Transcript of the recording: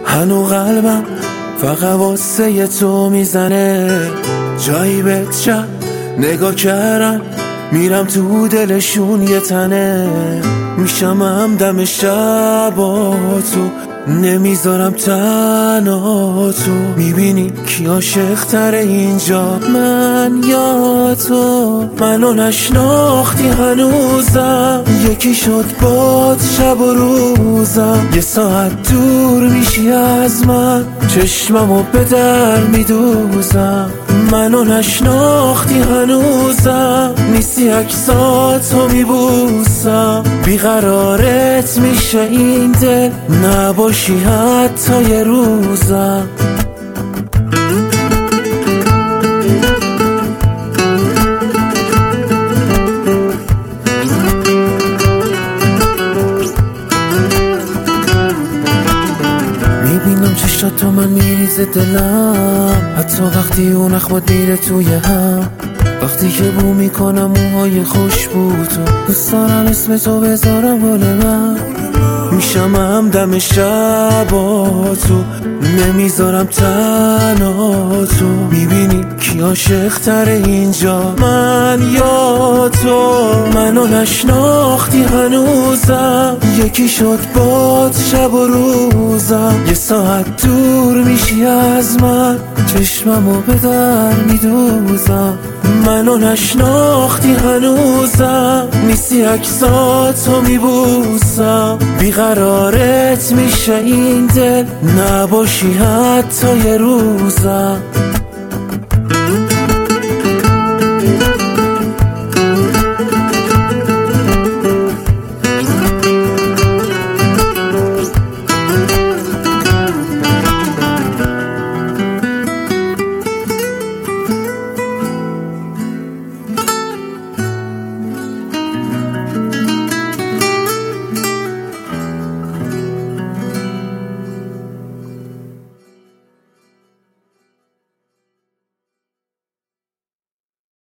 هنو قلبم فقط واسه تو میزنه، جایی بهت شب نگاه کردم میرم تو دلشون یه تنه، میشم همدم شب با تو، نمیذارم تنها تو. میبینی کی عاشق تره اینجا، من یا تو؟ منو نشناختی هنوزم، یکی شد باد شب و روزم، یه ساعت دور میشی از من، چشممو به در میدوزم. منو نشناختی هنوزم، نیستی عکساتو میبوسم، بیقرارت میشه این دل نباشی حتی یه روزم. میبینم چشات تو من میریزه دلم، حتی وقتی اون اخمات میره توی هم، وقتی که بو میکنم موهای خوشبو تو، دوست دارم اسم تو بذارم گل من، میشم همدم شب با تو، نمیذارم تنها تو. میبینی کی عاشق تره اینجا، من یا تو؟ منو نشناختی هنوزم، یکی شد باد شب و روزم، یه ساعت دور میشی از من، چشممو به در میدوزم. منو نشناختی هنوزم، نیستی عکساتو میبوسم، بیقرارت میشه این دل نباشی حتی یه روزم.